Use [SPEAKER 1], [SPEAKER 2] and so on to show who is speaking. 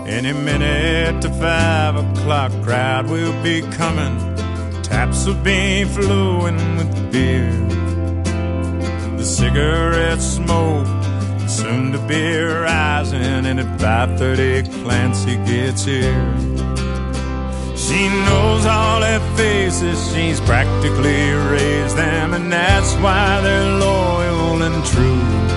[SPEAKER 1] Any minute the 5 o'clock crowd will be coming. Taps will be flowing with beer. The cigarette smoke soon to be rising, and at 5:30 Clancy gets here. She knows all their faces, she's practically raised them, and that's why they're loyal and true.